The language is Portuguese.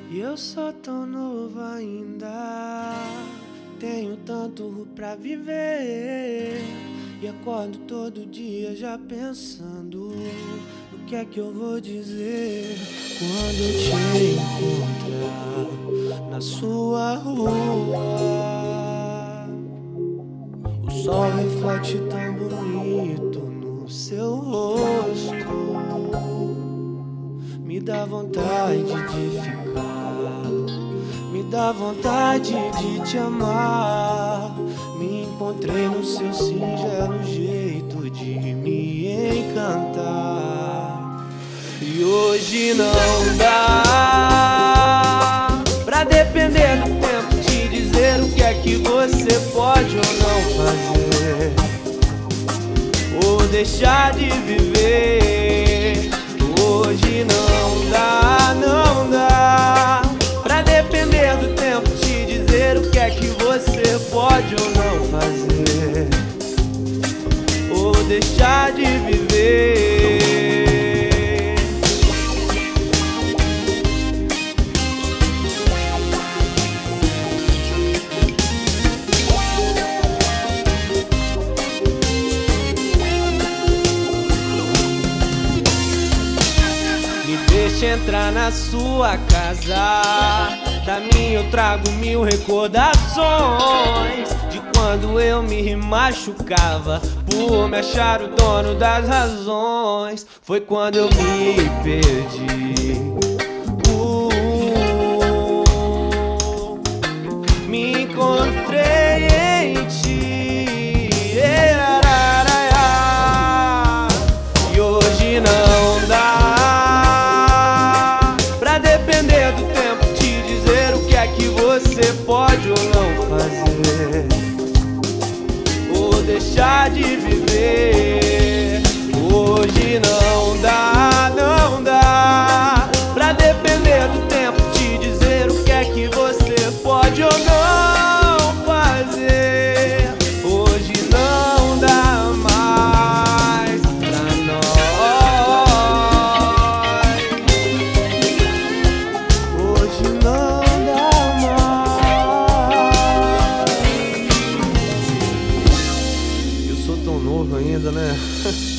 E eu sou tão novo ainda, tenho tanto pra viver. E acordo todo dia já pensando no que é que eu vou dizer quando eu te encontrar na sua rua. O sol reflete tão bonito no seu rosto, me dá vontade de ficar, me dá vontade de te amar. Me encontrei no seu singelo jeito de me encantar. E hoje não dá pra depender do tempo te dizer o que é que você pode ou não fazer, ou deixar de viver. Hoje não dá pra depender do tempo te dizer o que é que você pode ou não fazer, ou deixar de viver. Deixa entrar na sua casa, pra mim eu trago 1000 recordações de quando eu me machucava por me achar o dono das razões. Foi quando eu me perdi, me encontrei em ti, e hoje não dá depender do tempo te dizer o que é que você pode ou não fazer, ou deixar de viver. Hoje não dá pra depender do tempo te dizer o que é que você pode ou não fazer. Hoje não dá mais pra nós. Ainda, né?